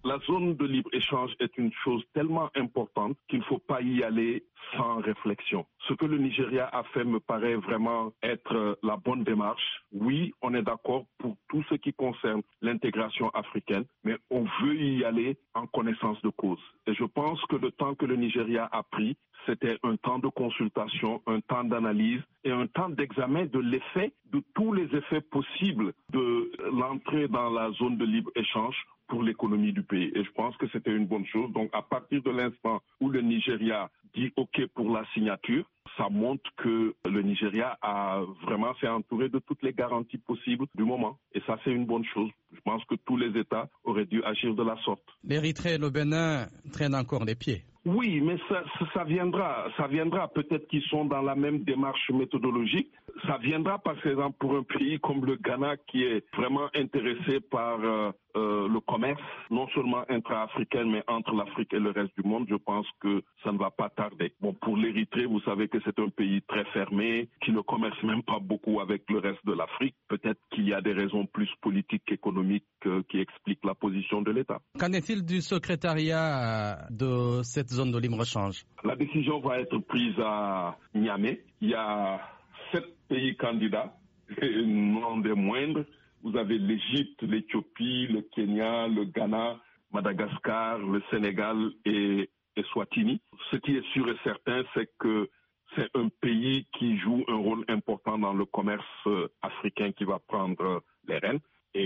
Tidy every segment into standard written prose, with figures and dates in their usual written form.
La zone de libre-échange est une chose tellement importante qu'il ne faut pas y aller sans réflexion. Ce que le Nigeria a fait me paraît vraiment être la bonne démarche. Oui, on est d'accord pour tout ce qui concerne l'intégration africaine, mais on veut y aller en connaissance de cause. Et je pense que le temps que le Nigeria a pris, c'était un temps de consultation, un temps d'analyse et un temps d'examen de l'effet, de tous les effets possibles de l'entrée dans la zone de libre-échange pour l'économie du pays. Et je pense que c'était une bonne chose. Donc, à partir de l'instant où le Nigeria dit OK pour la signature, ça montre que le Nigeria a vraiment fait entourer de toutes les garanties possibles du moment. Et ça, c'est une bonne chose. Je pense que tous les États auraient dû agir de la sorte. L'Érythrée et le Bénin traînent encore les pieds. Oui, mais ça viendra. Ça viendra. Peut-être qu'ils sont dans la même démarche méthodologique. Ça viendra, par exemple, pour un pays comme le Ghana qui est vraiment intéressé par le commerce, non seulement intra-africain, mais entre l'Afrique et le reste du monde. Je pense que ça ne va pas tarder. Bon, pour l'Érythrée, vous savez que c'est un pays très fermé, qui ne commerce même pas beaucoup avec le reste de l'Afrique. Peut-être qu'il y a des raisons plus politiques qu'économiques qui expliquent la position de l'État. Qu'en est-il du secrétariat de cette zone de libre-échange? La décision va être prise à Niamey. Il y a 7 pays candidats, et non des moindres. Vous avez l'Égypte, l'Éthiopie, le Kenya, le Ghana, Madagascar, le Sénégal et Swatini. Ce qui est sûr et certain, c'est que c'est un pays qui joue un rôle important dans le commerce africain qui va prendre les rênes.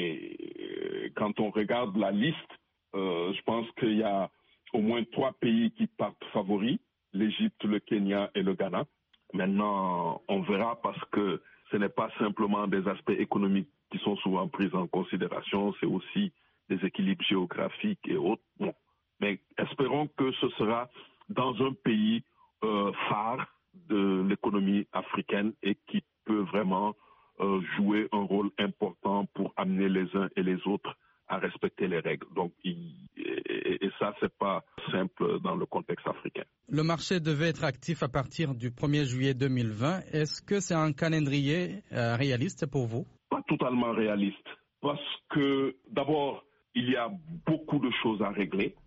Et quand on regarde la liste, je pense qu'il y a au moins 3 pays qui partent favoris, l'Égypte, le Kenya et le Ghana. Maintenant, on verra parce que ce n'est pas simplement des aspects économiques qui sont souvent pris en considération, c'est aussi des équilibres géographiques et autres. Bon. Mais espérons que ce sera dans un pays phare de l'économie africaine et qui peut vraiment jouer un rôle important pour amener les uns et les autres à respecter les règles. Donc, et ça, c'est pas simple dans le contexte africain. Le marché devait être actif à partir du 1er juillet 2020. Est-ce que c'est un calendrier réaliste pour vous? Pas totalement réaliste, parce que d'abord, il y a beaucoup de choses à régler.